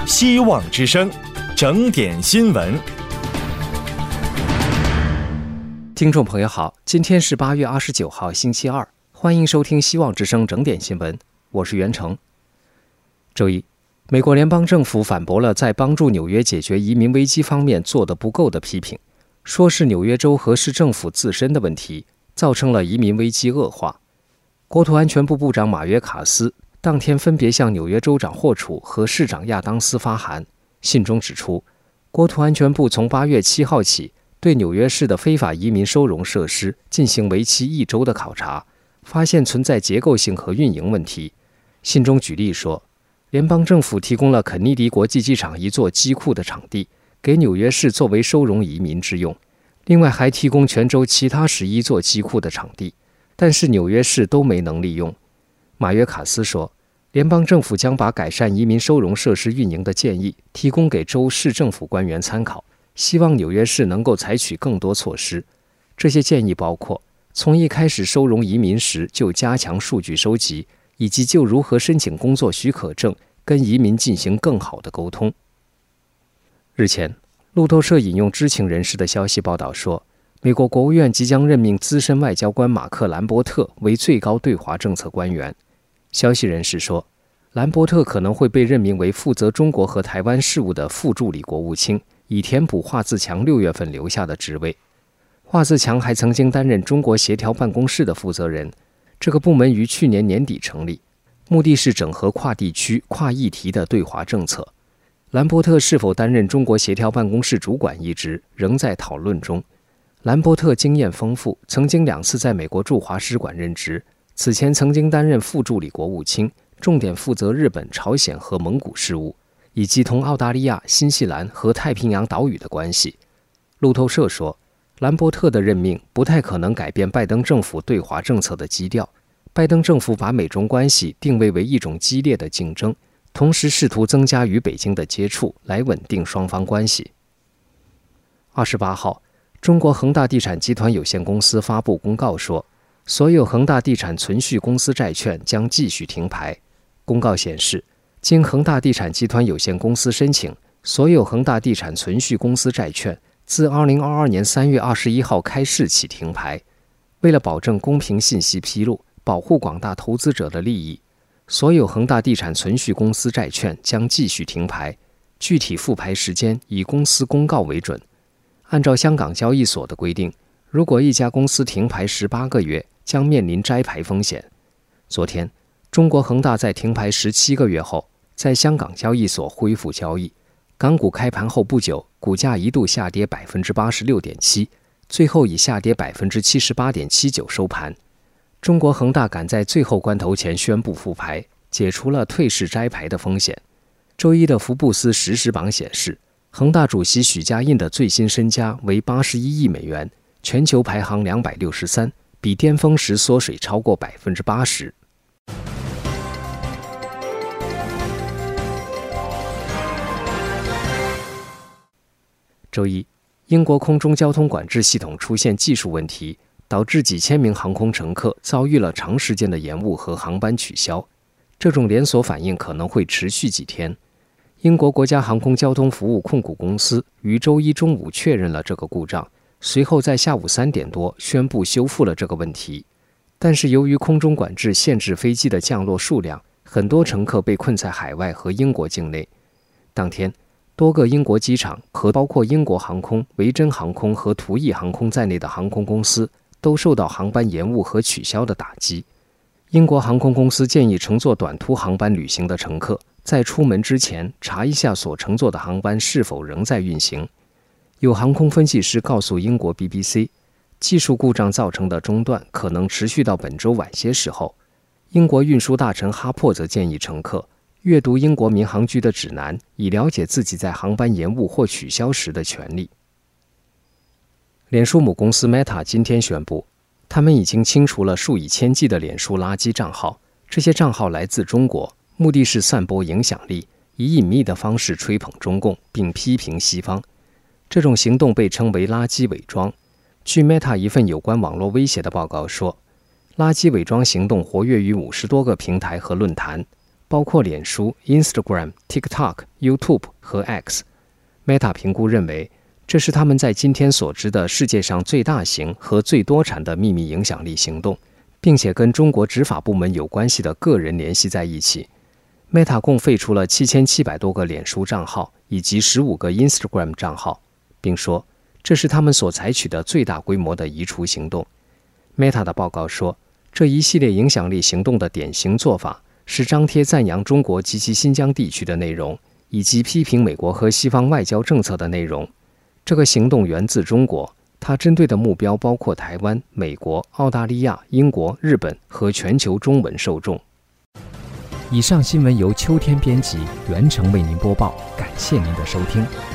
希望之声，整点新闻。 听众朋友好，今天是8月29号星期二，欢迎收听希望之声整点新闻，我是袁成。周一，美国联邦政府反驳了在帮助纽约解决移民危机方面做得不够的批评，说是纽约州和市政府自身的问题造成了移民危机恶化。国土安全部部长马约卡斯当天分别向纽约州长霍楚和市长亚当斯发函，信中指出，国土安全部从8月7号起对纽约市的非法移民收容设施进行为期1周的考察，发现存在结构性和运营问题。信中举例说，联邦政府提供了肯尼迪国际机场一座机库的场地给纽约市作为收容移民之用，另外还提供全州其他11座机库的场地，但是纽约市都没能利用。马约卡斯说，联邦政府将把改善移民收容设施运营的建议提供给州市政府官员参考，希望纽约市能够采取更多措施。这些建议包括从一开始收容移民时就加强数据收集，以及就如何申请工作许可证跟移民进行更好的沟通。日前，路透社引用知情人士的消息报道说，美国国务院即将任命资深外交官马克·兰伯特为最高对华政策官员。消息人士说，兰伯特可能会被任命为负责中国和台湾事务的副助理国务卿，以填补华自强6月份留下的职位。华自强还曾经担任中国协调办公室的负责人，这个部门于去年年底成立，目的是整合跨地区、跨议题的对华政策。兰伯特是否担任中国协调办公室主管一职，仍在讨论中。兰伯特经验丰富，曾经2次在美国驻华使馆任职，此前曾经担任副助理国务卿，重点负责日本、朝鲜和蒙古事务，以及同澳大利亚、新西兰和太平洋岛屿的关系。路透社说，兰伯特的任命不太可能改变拜登政府对华政策的基调。拜登政府把美中关系定位为一种激烈的竞争，同时试图增加与北京的接触，来稳定双方关系。28号，中国恒大地产集团有限公司发布公告说，所有恒大地产存续公司债券将继续停牌。公告显示，经恒大地产集团有限公司申请，所有恒大地产存续公司债券自2022年3月21号开市起停牌。为了保证公平信息披露，保护广大投资者的利益，所有恒大地产存续公司债券将继续停牌，具体复牌时间以公司公告为准。按照香港交易所的规定，如果一家公司停牌18个月，将面临摘牌风险。昨天，中国恒大在停牌17个月后，在香港交易所恢复交易。港股开盘后不久，股价一度下跌 86.7%， 最后以下跌 78.79% 收盘。中国恒大赶在最后关头前宣布复牌，解除了退市摘牌的风险。周一的福布斯实时榜显示，恒大主席许家印的最新身家为81亿美元，全球排行263，比巅峰时缩水超过 80%。周一，英国空中交通管制系统出现技术问题，导致几千名航空乘客遭遇了长时间的延误和航班取消。这种连锁反应可能会持续几天。英国国家航空交通服务控股公司于周一中午确认了这个故障，随后在下午3点多宣布修复了这个问题。但是由于空中管制限制飞机的降落数量，很多乘客被困在海外和英国境内。当天，多个英国机场和包括英国航空、维珍航空和途逸航空在内的航空公司都受到航班延误和取消的打击。英国航空公司建议乘坐短途航班旅行的乘客在出门之前查一下所乘坐的航班是否仍在运行。有航空分析师告诉英国 BBC， 技术故障造成的中断可能持续到本周晚些时候。英国运输大臣哈珀则建议乘客阅读英国民航局的指南，以了解自己在航班延误或取消时的权利。脸书母公司 Meta 今天宣布，他们已经清除了数以千计的脸书垃圾账号，这些账号来自中国，目的是散播影响力，以隐秘的方式吹捧中共并批评西方。这种行动被称为垃圾伪装。据 Meta 一份有关网络威胁的报告说，垃圾伪装行动活跃于50多个平台和论坛， 包括脸书、Instagram、TikTok、YouTube 和 X。Meta 评估认为，这是他们在今天所知的世界上最大型和最多产的秘密影响力行动，并且跟中国执法部门有关系的个人联系在一起。Meta 共废除了7700多个脸书账号以及15个 Instagram 账号，并说这是他们所采取的最大规模的移除行动。Meta 的报告说，这一系列影响力行动的典型做法是张贴赞扬中国及其新疆地区的内容，以及批评美国和西方外交政策的内容。这个行动源自中国，它针对的目标包括台湾、美国、澳大利亚、英国、日本和全球中文受众。以上新闻由秋天编辑，袁成为您播报，感谢您的收听。